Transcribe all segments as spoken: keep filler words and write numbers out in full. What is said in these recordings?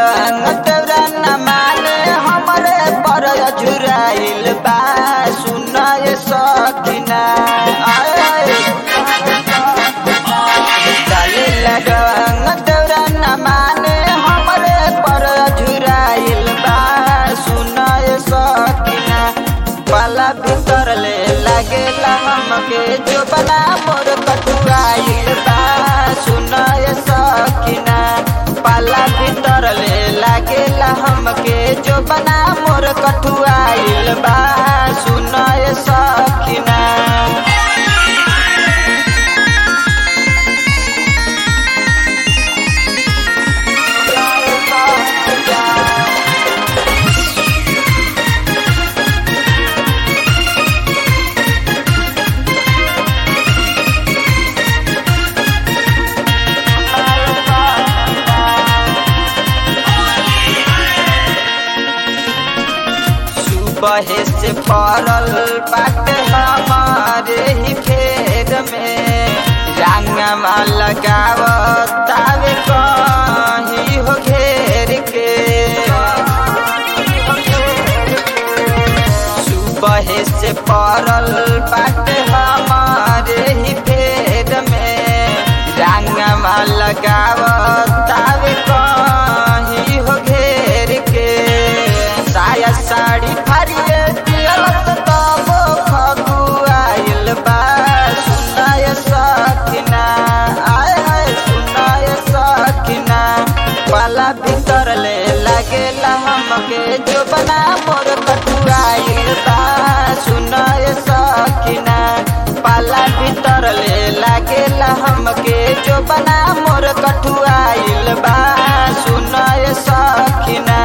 लगवा न माने हमरे पर झुराइल बा सुनाए सकिना डाले लगवा न माने हमरे पर झुराइल बा सुनाए सकिना पाला भीतर ले लागेला हमके जो बना मोर कटुआइल बा सुनाए सकिना पाला भीतर ले लागेला हमके जो बना मोर कटुआइल बा सुनाए सकिना बहे से पड़ल बाटे हमारे ही फेर में रंगवा लगावतावे कहीं हो घेर के सुबह से पड़ल बाटे हमारे ही फेर में रंगवा लगावतावे कहीं हो घेर के साया साड़ी फरिए दियलत तब खगुआइल बा सुनाए सकिना आय हाय सुनाए सकिना पाला भीतर ले लागेला हमके जो बना मोर कटुआइल बा सुनाए सकिना पाला भीतर ले लागेला हमके जो बना मोर कटुआइल बा सुनाए सकिना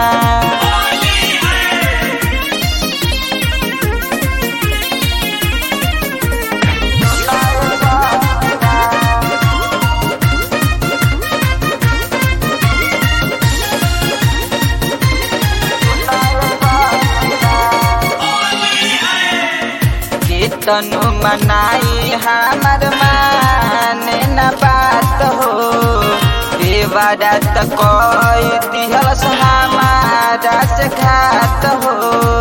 तनु मनाई हमर माने न बात हो देवरा त कोई दिहल हमारा से घात हो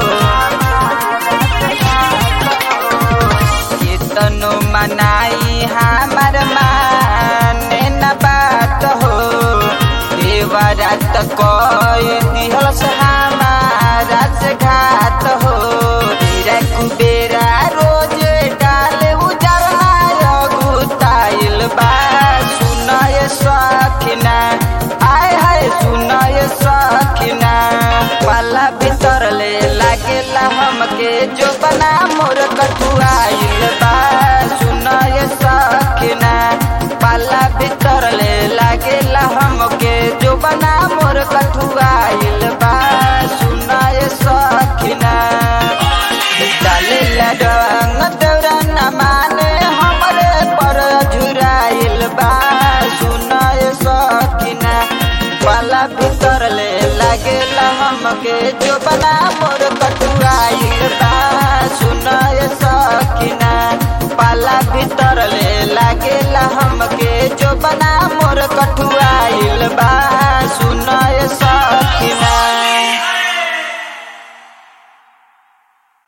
तनु मनाई हमर माने न बात हो देवरा त कोई दिहल हमारा से घात हो तेरा कुबेरा रोज डाले उजरना गुताइल बा सुनाए सकिना आय हाय सुनाए सकिना पाला भीतर ले लागेला हमके जो बना मोर कटुआइल बा सुनाए सकिना पाला भीतर ले लागेला हमके जो बना मोर कटुआइल बा सुनाए सकिना डाले लगवा न माने हमरे पर झुराइल बा सुनाए सकिना पाला भीतर ले लागेला हमके जो बना मोर कटुआइल बा सुनाए सकिना पाला भीतर ले लागेला हमके जो बना